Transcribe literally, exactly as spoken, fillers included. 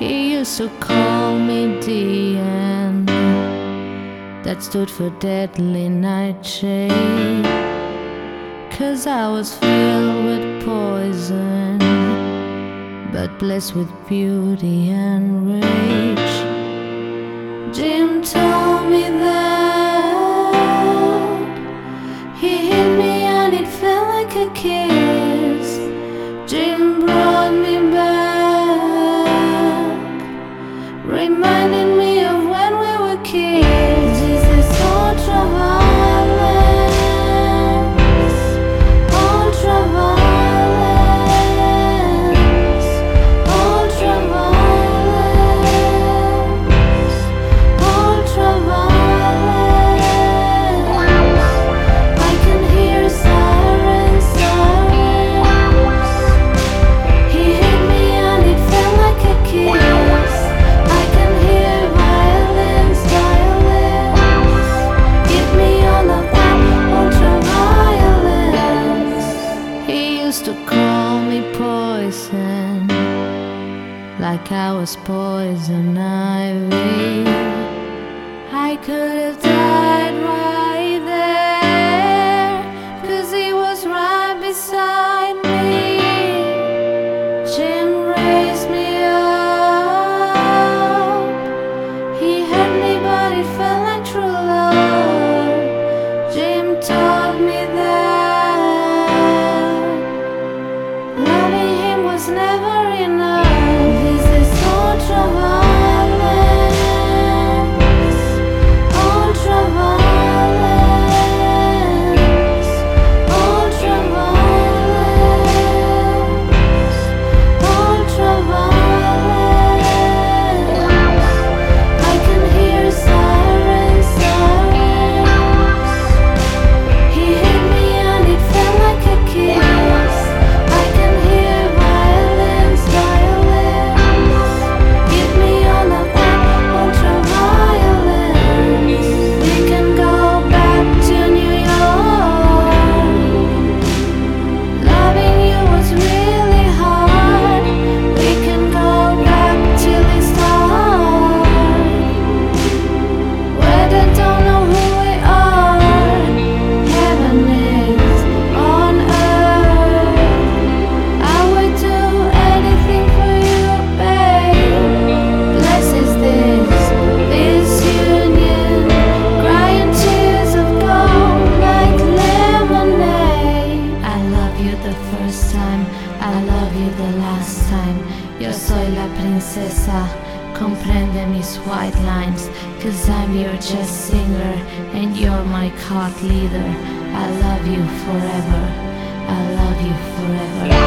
He used to call me D N, that stood for Deadly Nightshade, 'cause I was filled with poison, but blessed with beauty and rage. Jim told me that he hit me and it felt like a kiss. Jim brought me back, reminding me of when we were kids. Is this ultra-violence? Ultra-violence, ultra-violence, ultra-violence. I can hear sirens, sirens. He hit me and it felt like a kiss. I can hear violence, violence. Give me all of that ultra-violence. He used to call me poison, like I was poison ivy. I could have died right there, 'cause he was right beside me. Jim raised me up. He hurt me but it felt like true love. Jim taught me that loving him was never enough. This is ultra-violence, ultra-violence, ultra-violence, ultra-violence. I can hear sirens, sirens. He hit me and it felt like a kiss. I can hear violence, violence. Give me all of that ultra-violence. We can go back to New York. Loving you was really hard. We can go back till the start, where they don't know who we are. Heaven is on earth. I would do anything for you, babe. Bless is this, this union, crying tears of gold like lemonade. I love you the first time, I love you the last time. Yo soy la princesa, comprende mis white lines, 'cause I'm your jazz singer and you're my cult leader. I love you forever, I love you forever.